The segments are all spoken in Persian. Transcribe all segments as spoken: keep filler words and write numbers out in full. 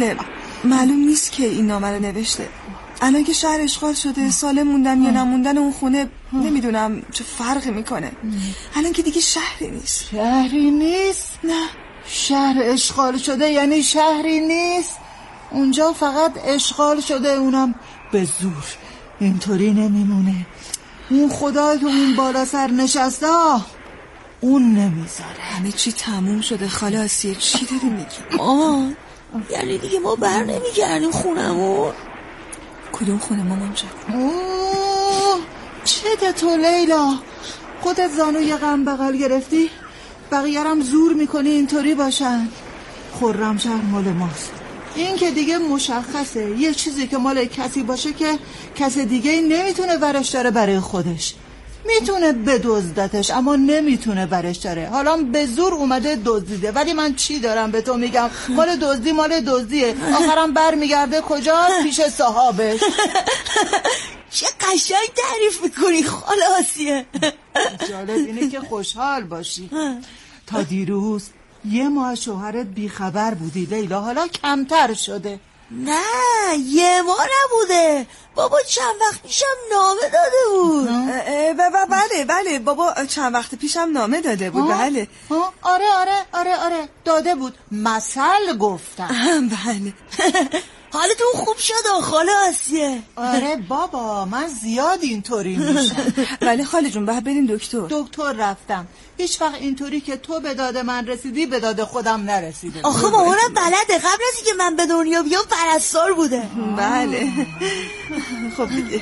بله معلوم نیست که این نامه رو نوشته. الان که شهر اشغال شده سالم موندن یا نموندن اون خونه نمیدونم چه فرقی میکنه. الان که دیگه شهری نیست. شهری نیست؟ نه. شهر اشغال شده یعنی شهری نیست؟ اونجا فقط اشغال شده، اونم به زور. اینطوری نمیمونه. اون خدا که اون بالا سر نشسته اون نمیذاره. همه چی تموم شده خاله آسیه. چی داری میگی؟ مامان یعنی دیگه ما بر نمیگردیم خونمون؟ کدوم خونه مامان جان؟ اوه چه تو لیلا، خودت زانوی غم بغل گرفتی، بقیه هم زور میکنی اینطوری باشن. خرمشهر مال ماست، این که دیگه مشخصه. یه چیزی که مال کسی باشه که کس دیگه نمیتونه ورش داره برای خودش. میتونه بدزدتش اما نمیتونه برش داره. حالا به زور اومده دزدیده، ولی من چی دارم به تو میگم؟ مال دزدی مال دزدیه، آخرم بر میگرده کجا؟ پیش صاحبش. چه قشنگ تعریف میکنی خاله آسیه. جالب اینه که خوشحال باشی. تا دیروز یه ماه شوهرت بیخبر بودی لیلا، حالا کمتر شده. نه یه ماه نبوده بابا، چند وقت پیشم نامه داده بود. و بله بله بابا چند وقت پیشم نامه داده بود. ها؟ بله ها؟ آره آره آره آره داده بود. مثل گفتم. بله. حالتون خوب شد خاله آسیه؟ آره بابا من زیاد اینطوری میشم. ولی خاله جون باید بریم دکتر. دکتر رفتم، هیچ وقت اینطوری که تو به داد من رسیدی به داد خودم نرسیده. آخه مامانم بلده، قبل از اینکه من به دنیا بیام پرستار بوده. بله. خب دیگه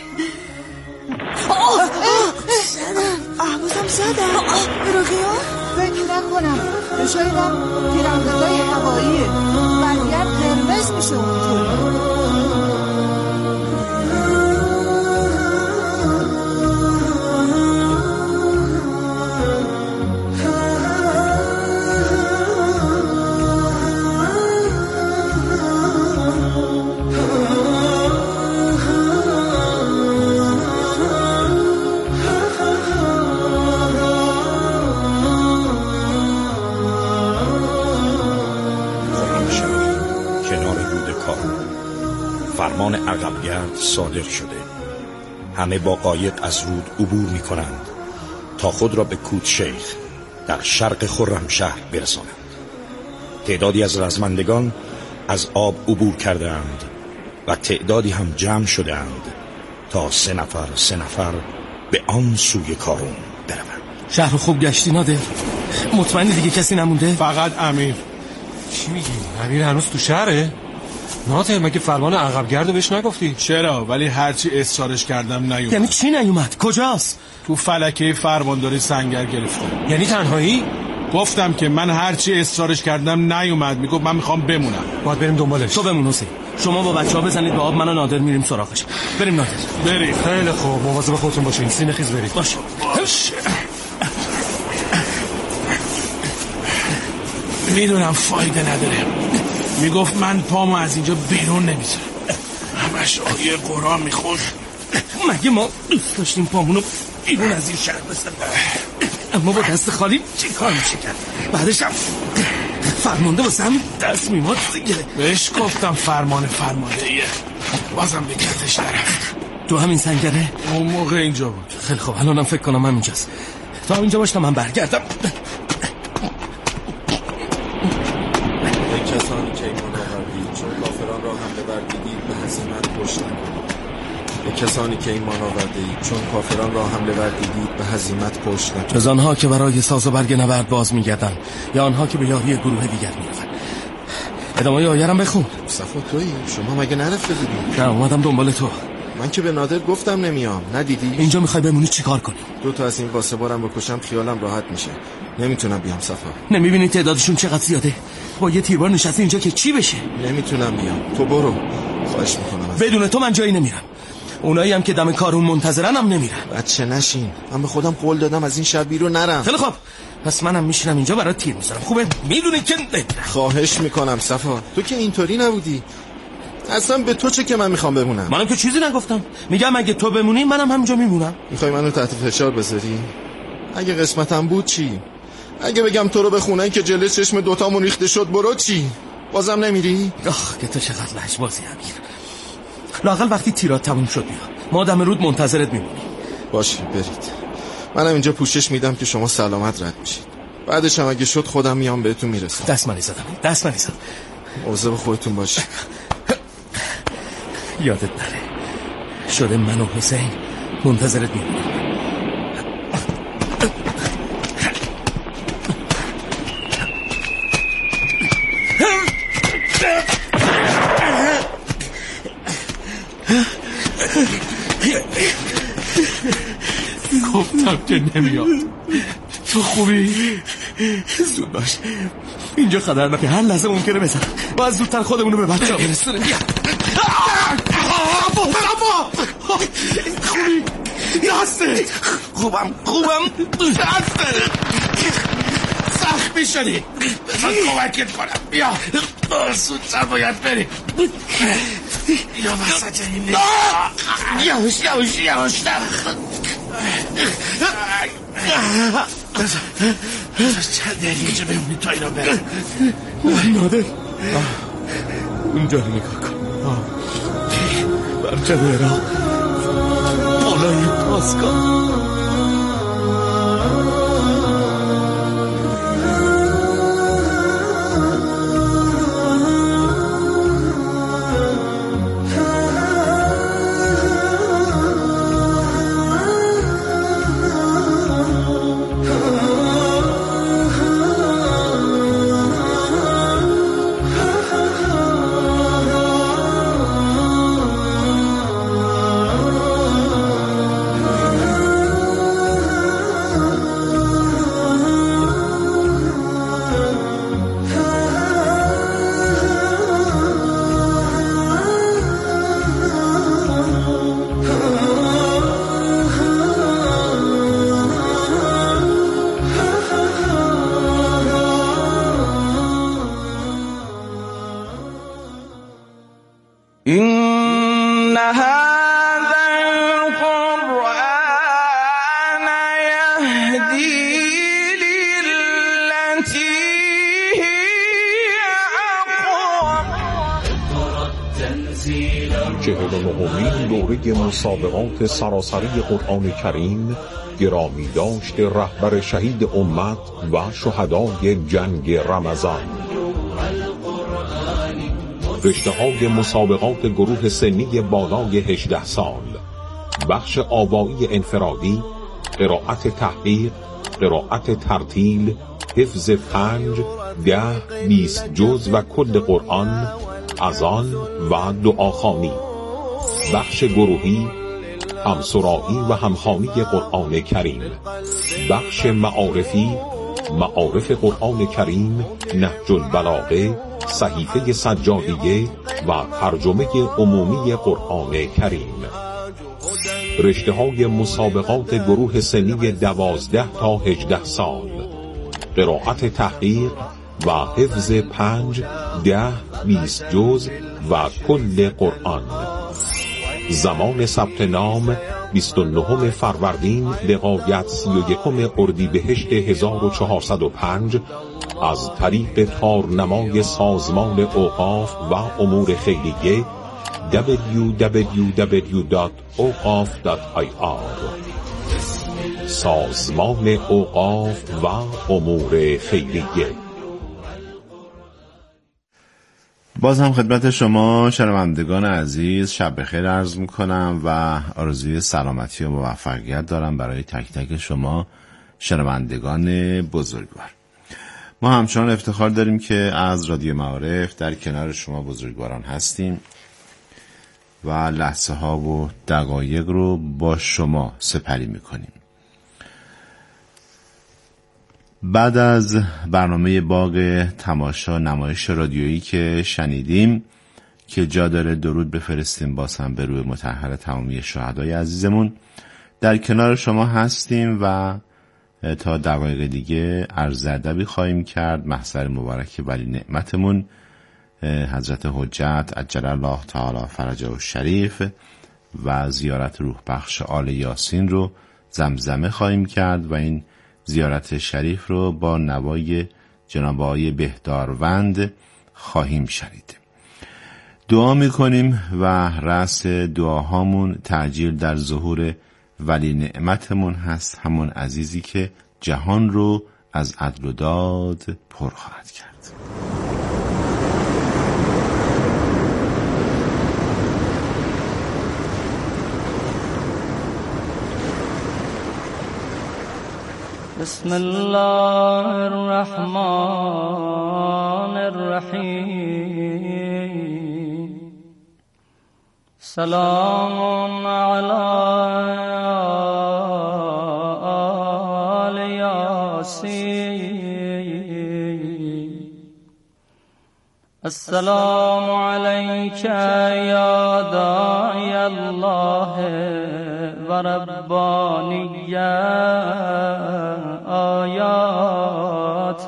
احوازم زدم. رقیه فکر نکنم، شایدم تیراندازای هواییه، برگر قرمز میشه اونطوری. فرمان عقبگرد صادر شده. همه با قایق از رود عبور می کنند تا خود را به کودشیخ در شرق خرمشهر برسانند. تعدادی از رزمندگان از آب عبور کرده اند و تعدادی هم جمع شده اند تا سه نفر سه نفر به آن سوی کارون بروند. شهر خوب گشتی نادر؟ مطمئنی دیگه کسی نمونده؟ فقط امیر. چی میگی؟ امیر هنوز تو شهره؟ نادر مگه فرمان عقبگردو بهش نگفتی؟ چرا؟ ولی هرچی اصرارش کردم نیومد. یعنی چی نیومد؟ کجاست؟ تو فلکه فرمانداری سنگر گرفتم. یعنی تنهایی؟ گفتم که من هرچی اصرارش کردم نیومد، میگفت من میخوام بمونم. باید بریم دنبالش. تو بمون حسین، شما با بچه‌ها بزنید به آب، من و نادر میریم سراغش. بریم نادر. بریم. خیلی خوب، مواظب خودتون باشین. سینه خیز برید. باشه. باشه. میدونم فایده نداره، میگفت من پامو از اینجا بیرون نمیذارم، همش آیه قرآن میخوش. مگه ما دوست داشتیم پامونو بیرون از این شهر بستم؟ اما با دست خالی چی کار میشه کرد؟ بعدش هم فرمانده واسه همین دست میماد دیگه. بهش گفتم فرمان فرمانده ایه، بازم به کتش نرفت. تو همین سنگره؟ اون موقع اینجا بود. خیلی خوب، الانم فکر کنم همینجاست. تا همینجا باش تا من برگردم. کسانی که ایمان آوردید چون کافران را حمله ور دیدید به هزیمت پشت نکنید. به کسانی که ایمان آوردید چون کافران را حمله ور دیدید به هزیمت پشت نکنید. جز آنها که برای ساز و برگ نبرد باز می‌گردند یا آنها که به یاری گروه دیگر می‌روند. ادامه آیه رو بخون. صفا تویی؟ شما مگه نرفته بودی؟ نه اومدم دنبال تو. من که به نادر گفتم نمیام، ندیدی؟ اینجا میخوای بمونی چیکار کنی؟ دو تا از این واسه بارم بکشم خیالم راحت میشه. نمیتونم بیام صفا. نمیبینی تعدادشون چقدر زیاده؟ با یه تیربار نشستی اینجا که چی بشه؟ نمیتونم بیام، تو برو. خواهش میکنم. بدون تو من جایی نمیرم. اونایی هم که دم کارون منتظرن هم نمیرن. بچه نشین، من به خودم قول دادم از این شهر بیرون نرم. خیلی خوب، پس منم میشینم اینجا برات تیر میذارم. خوبه؟ میدونی که خواهش میکنم صفا، تو که اینطوری نبودی. اصلا به تو چه که من میخوام بمونم؟ منم که چیزی نگفتم. میگم اگه تو بمونی منم همینجا میمونم. میخوای منو تحت فشار بذاری؟ اگه قسمتم بود چی؟ اگه بگم تو رو به خونه که جلوی چشم دوتامون ریخته شد برو چی؟ بازم نمیری؟ آخ که تو چقدر لجبازی امیر. لااقل وقتی تیرات تموم شد بیا، ما دم رود منتظرت میمونیم. باشه برید، منم اینجا پوشش میدم که شما سلامت رد میشید. بعدش هم اگه شد خودم میام بهتون میرسم. دست منی زدم، دست منی زدم. مواظب خودتون باشید. یادت نره شده من و حسین منتظرت میمونیم. گفتم که نمیاد. تو خوبی؟ زود باش، اینجا خطرناکه، هر لحظه ممکنه بزن. باید زودتر خودمونو به بچه ها برسونیم. بیا خوبی؟ دسته خوبم خوبم دسته زخمی شدی، بزن کمکت کنم. بیا زودتر باید بریم. یا وسط این یواش یواش یواش چند دقیقه بمونی تا اینا برم. نادر اونجا رو نگاه کن، برجم ایران بالای پاسگاه. إن هذا القرآن يهدي للتي هي أقوم. چهل و نهمین دوره مسابقات سراسری قرآن کریم گرامی داشت رهبر شهید امت و شهدای جنگ رمضان. رشته‌های مسابقات گروه سنی بالای هجده سال، بخش آوایی انفرادی، قرائت تحقیق، قرائت ترتیل، حفظ پنج، ده، بیست جز و کل قرآن، اذان و دعاخوانی. بخش گروهی، همسرایی و همخوانی قرآن کریم. بخش معارفی، معارف قرآن کریم، نهج البلاغه، صحیفه سجادیه و ترجمه عمومی قرآن کریم. رشته های مسابقات گروه سنی دوازده تا هجده سال، قرائت تحقیق و حفظ پنج، ده، بیست جز و کل قرآن. زمان ثبت نام بیست و نهم فروردین لغایت سی و یکم اردیبهشت هزار و چهارصد و پنج از طریق تارنمای سازمان اوقاف و امور خیریه دبلیو دبلیو دبلیو دات اوقاف دات آی آر. سازمان اوقاف و امور خیریه. باز هم خدمت شما شنوندگان عزیز شب بخیر عرض میکنم و آرزوی سلامتی و موفقیت دارم برای تک تک شما شنوندگان بزرگوار. ما همچنان افتخار داریم که از رادیو معارف در کنار شما بزرگواران هستیم و لحظه ها و دقایق رو با شما سپری میکنیم. بعد از برنامه باغ تماشا نمایش رادیویی که شنیدیم که جا داره درود بفرستیم باز هم به روی مطهر تمامی شهدای عزیزمون، در کنار شما هستیم و تا دقایق دیگه عرض ادبی خواهیم کرد. محضر مبارک ولی نعمتمون حضرت حجت عجل الله تعالی فرجه و شریف و زیارت روح بخش آل یاسین رو زمزمه خواهیم کرد و این زیارت شریف رو با نوای جناب آقای بهداروند خواهیم شنید. دعا میکنیم و رأس دعاهامون تعجیل در ظهور ولی نعمتمون هست، همون عزیزی که جهان رو از عدل و داد پر خواهد کرد. بسم الله الرحمن الرحیم. سلام علی آل یاسین. السلام علیک یا داعی الله و ربانی آیات.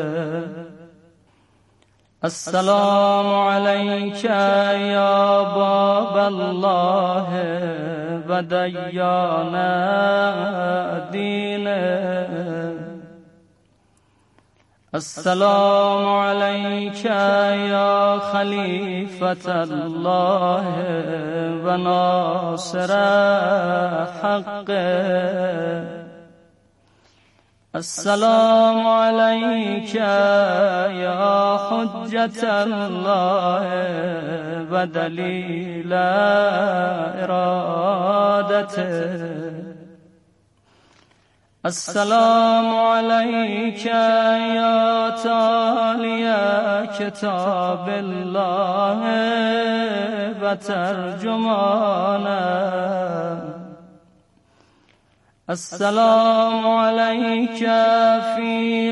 السلام علیک یا باب الله و دیان دین. السلام علیک یا خلیفة الله و ناصر حق. السلام علیک یا حجة الله و دلیل ارادته. السلام علیک یا تالی کتاب الله و ترجمانه. السلام علیک فی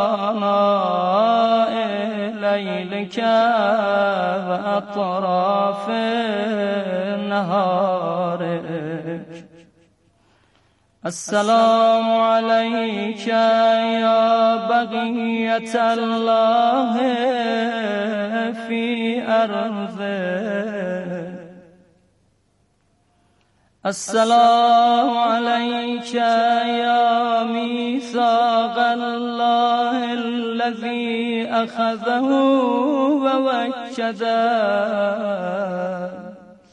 آناء لیلک و اطراف نهارک. السلام علیک یا بقیة الله فی ارضه. السلام علیک یا میثاق الله الذی اخذه و وکده.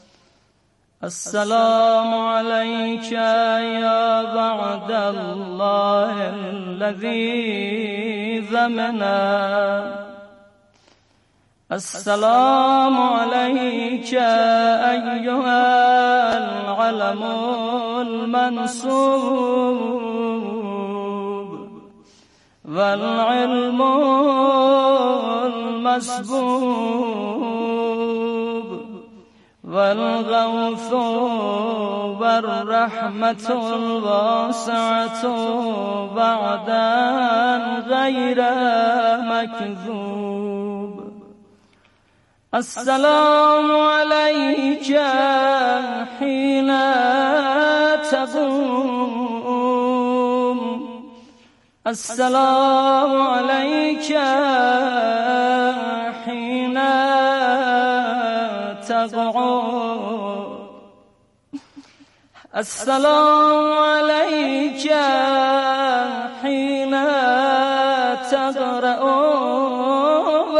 السلام علیک یا وعد الله الذی ضمنه. السلام علیک ایها العلم المنصوب والعلم المسبوب والغوث والرحمة الواسعة بعدا غير مكذوب. السلام علیک حين تقوم. السلام علیک حين تقعد. السلام علیک حين تقرأ و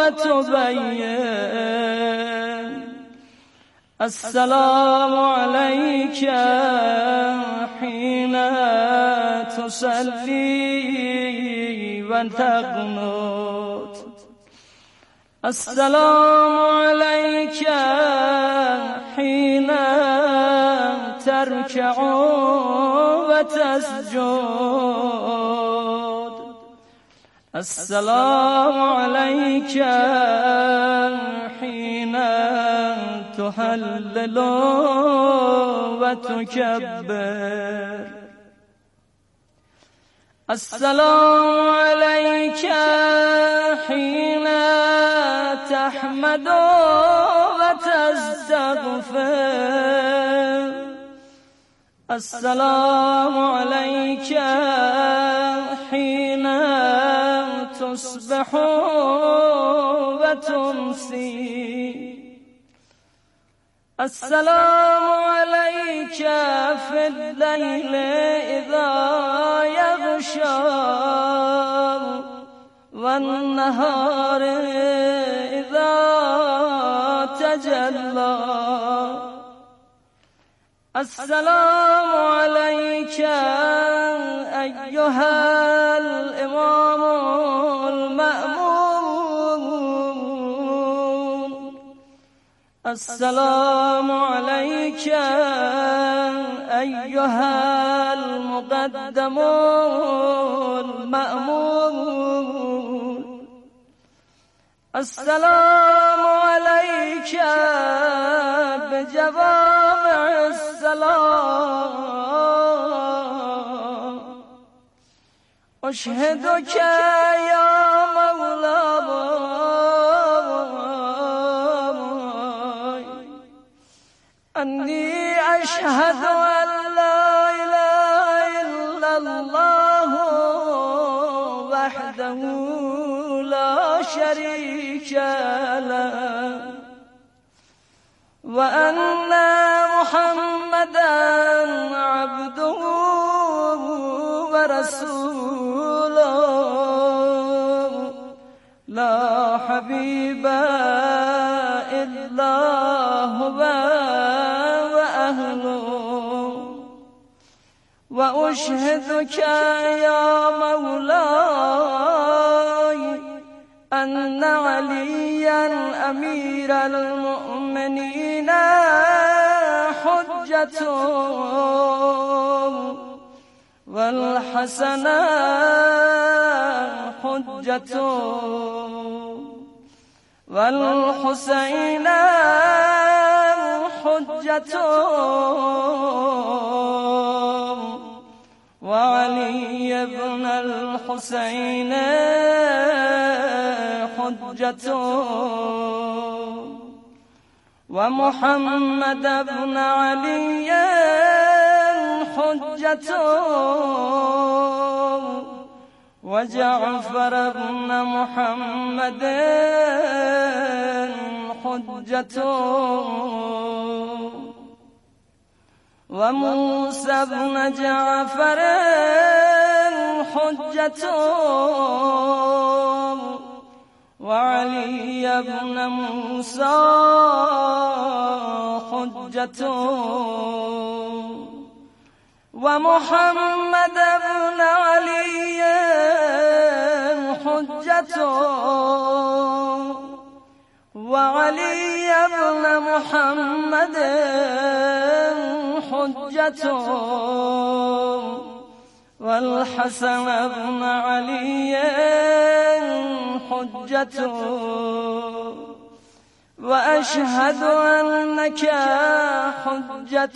تبین. السلام علیک حين تصلی و تقنت. السلام علیک حين تركع و تسجد. السلام علیک حين تهلل و تكبر. السلام علیک حين تحمد و تستغفر. السلام علیک حين تصبح و تمسی. السلام علیک فی اللیل اذا یغشی والنهار اذا الله. السلام عليك أيها الإمام المأمون. السلام عليك أيها المقدم المأمون. السلام عليك بجوامع السلام. أشهدك يا مولاي أني أشهد أن لا إله إلا الله وحده لا شريك له وأن محمدا عبده ورسوله لا حبيب إلا هو وأهله. وأشهدك يا مولاي أن عليا أمير المؤمنين حجة والحسن حجة والحسين حجة وعلي بن الحسين حجة ومحمد بن علي حجة وجعفر بن محمد حجة وموسى بن جعفر حجة وعلي بن موسى حجة ومحمد بن علي حجة وعلي بن محمد حجة والحسن بن علي حجة وأشهد أنك حجة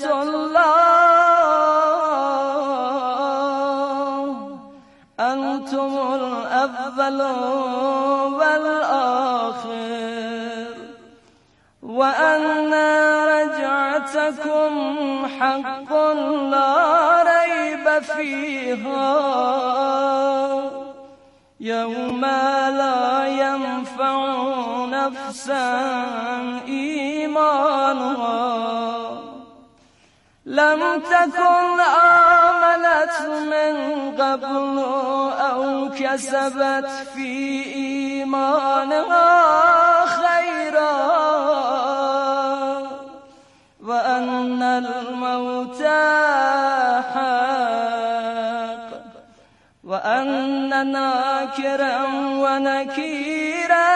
الله. أنتم الأول والآخر وأن رجعتكم حق لا ريب فيها يوم لا ينفع نفسا إيمانها لم تكن آمنت من قبل أو كسبت في إيمانها خيرا وأن الموت حق وأن ناكرا ونكيرا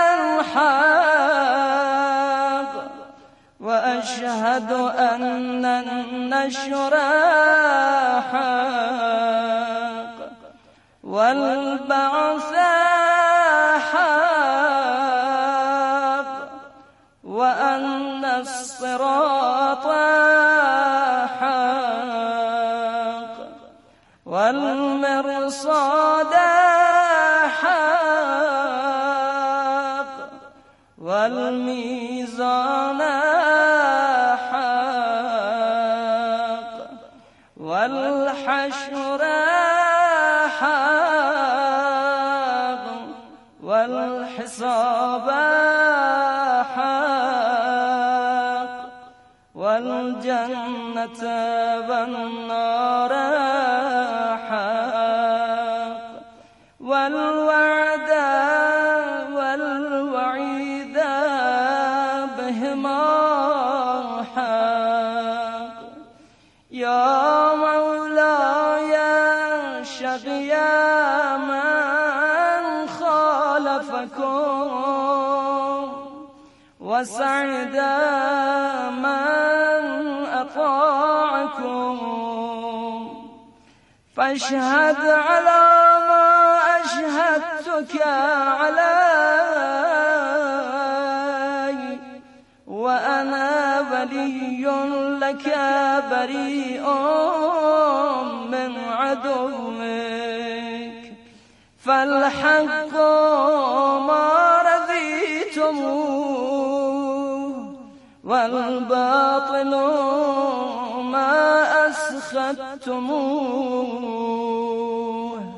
حق وأشهد أن النشر حق والبعث حق وأن الصراط حق والمرصاد حق والميزان حق والحشر حق والحساب حق والجنة والنار حق والوعد والوعيد بهما وسعد من أطاعكم فاشهد على ما أشهدتك علي وأنا ولي لك بريء من عدوك فالحق ما رضيتموه والباطل ما أسخطتموه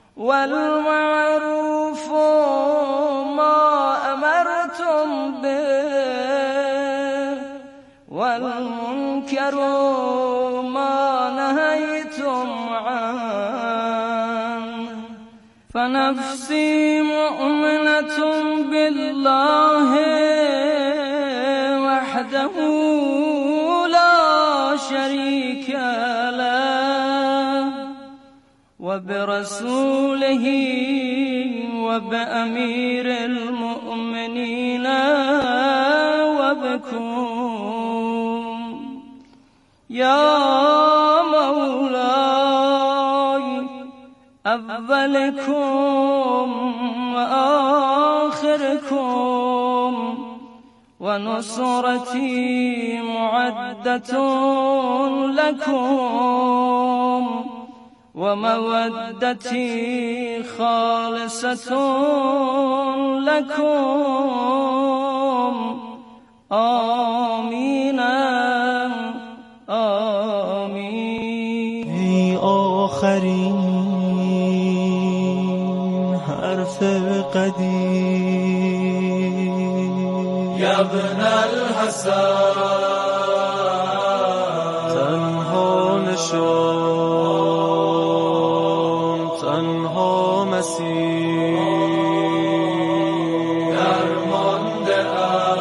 والمعروف ما أمرتم به والمنكر ما نهيتم عنه فنفسي مؤمنة بالله وحده لا شريك له وبرسوله وبأمير المؤمنين وبكم يا مولاي أولكم وآخركم ونصرتي معدة لكم ومودتي خالصة لكم آمين آمين. ای آخرین حرف قدیم یا ابن الحسن تنها نشان تنها مسیر درمانده ام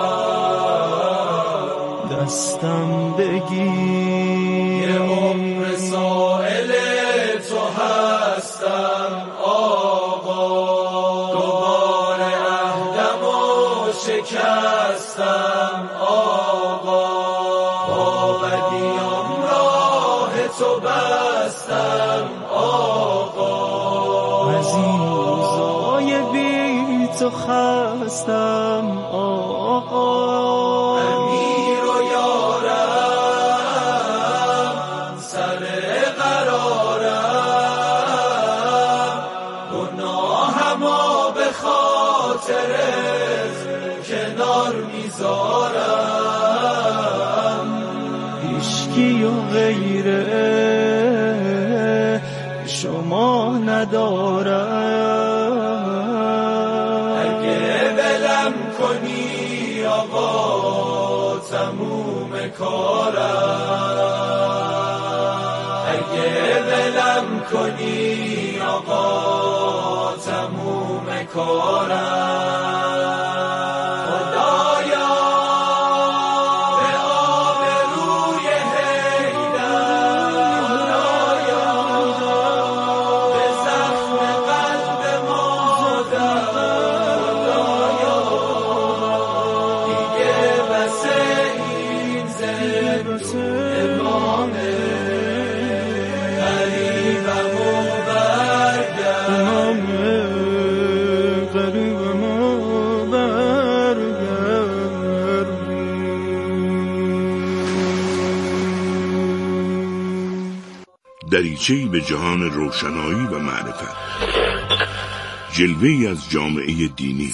دستم بگیر یه عمر سائل تو هستم آقا دوباره عهدم و شکستم آقا با بدیام راه تو بستم آقا از این روزای بی تو خستم آقا امیر و یارم سر قرارم گناهما به خاطر کنار میذارم هیچکی و غیره شما ندارم اگه بلم کنی آقا تموم کارم اگه بلم کنی آقا تموم کارم دریچه‌ای به جهان روشنایی و معرفت، جلوه‌ای از جامعه دینی.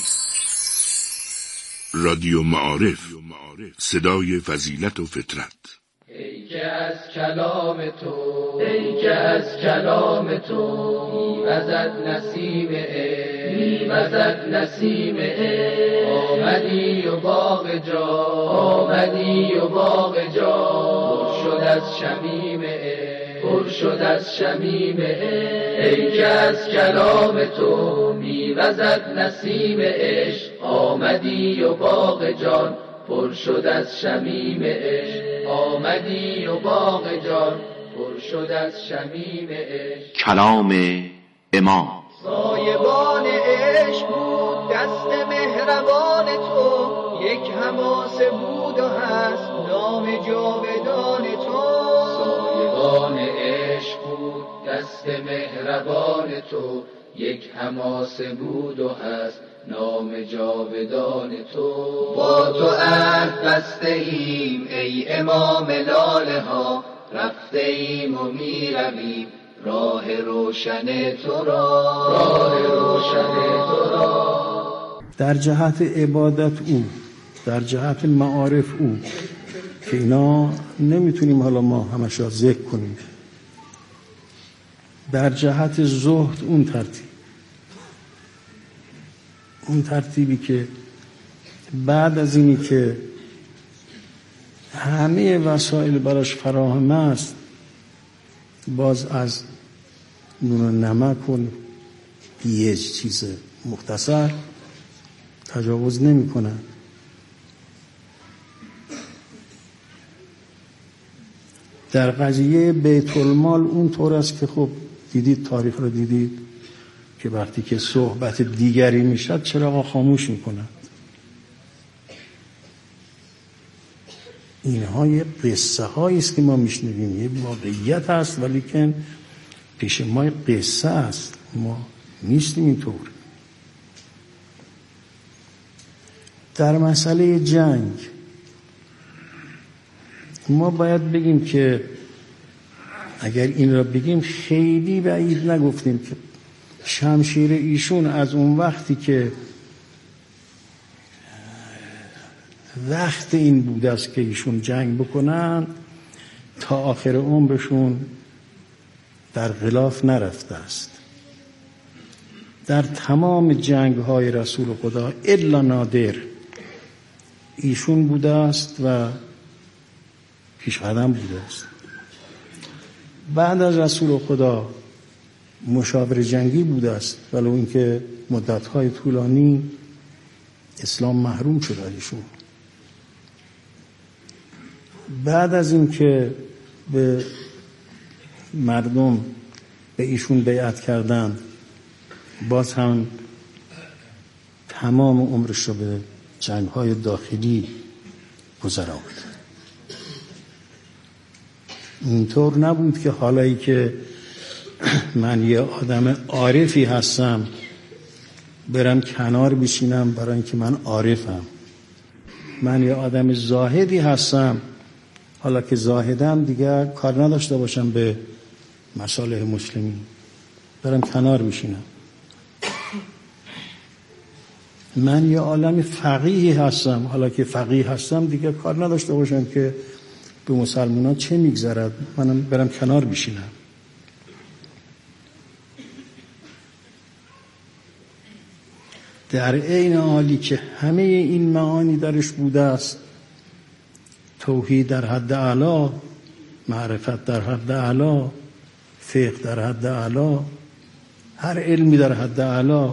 رادیو معارف، صدای فضیلت و فطرت. ای که از کلام تو ای که از کلام تو میوزد نسیم عشق میوزد نسیم عشق آمدی و باغ جا آمدی و باغ جا پر شد از شمیم عشق پر شد از شمیم عشق ای که از کلام تو میوزد نسیم عشق آمدی و باغ جان پر شد از شمیم عشق آمدی و باغ جان پر شد از شمیم عشق. کلام امام سایبان عشق بود دست مهربان تو یک حماسه بود و هست نام جاودان تو. سایبان عشق بود دست مهربان تو، یک حماسه بود و هست نام جاودان تو. با تو عهد بسته ایم ای امام لاله ها، رفته ایم و می رویم راه روشن تو را، راه روشن تو را. در جهت عبادت او، در جهت معارف او که اینا نمیتونیم حالا ما همش را ذکر کنیم، در جهت زهد اون ترتیب، اون ترتیبی که بعد از اینی که همه وسایل براش فراهم است باز از نون و نمک و یه چیز مختصر تجاوز نمی کنن. در قضیه بیت المال اون طور است که خب دیدید، تاریخ رو دیدید که وقتی که صحبت دیگری میشد چراغ خاموش میکنند. اینها یه قصه هایی است که ما میشنویم، یه واقعیت هست ولی که پیش ما قصه است، ما نیستیم اینطور. در مسئله جنگ ما باید بگیم که اگر این را بگیم خیلی بعید نگفتیم که شمشیر ایشون از اون وقتی که وقت این بود است که ایشون جنگ بکنن تا آخر عمرشون در غلاف نرفته است. در تمام جنگ های رسول خدا الا نادر ایشون بوده است و پیش قدم بوده است. بعد از رسول خدا مشاور جنگی بوده است، ولو اینکه مدت‌های طولانی اسلام محروم شد ایشون. بعد از اینکه به مردم به ایشون بیعت کردند باز هم تمام عمرش رو به جنگ‌های داخلی گذراند. اینطور نبود که حالایی که من یه آدم عارفی هستم برم کنار بشینم برای اینکه من عارفم. من یه آدم زاهدی هستم، حالا که زاهدم دیگر کار نداشته باشم به مصالح مسلمین، برم کنار بشینم. من یه عالم فقیهی هستم، حالا که فقیه هستم دیگه کار نداشته باشم که به مسلمانان چه میگذرد، منم برم کنار بشینم. در عین حالی که همه این معانی درش بوده است، توحید در حد اعلی، معرفت در حد اعلی، فقه در حد اعلی، هر علمی در حد اعلی،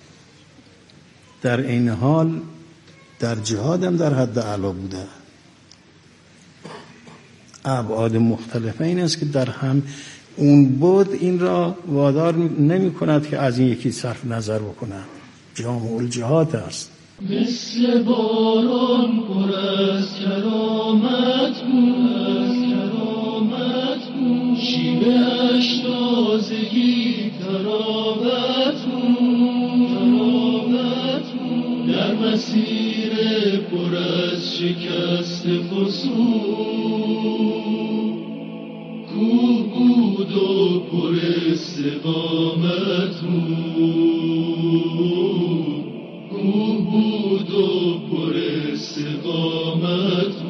در این حال در جهاد هم در حد اعلی بوده. ابعاد مختلفه این است که در هم اون بود این را وادار نمی کند که از این یکی صرف نظر بکنند. جامع الجهاد است. مثل باران پر از کرامت بود، کرامت بود، شیبه‌اش تازگی تراوت بود، تراوت بود، در مسیر پر از شکست فسون کوه بود و پر استقامت بود، کوه بود و پر استقامت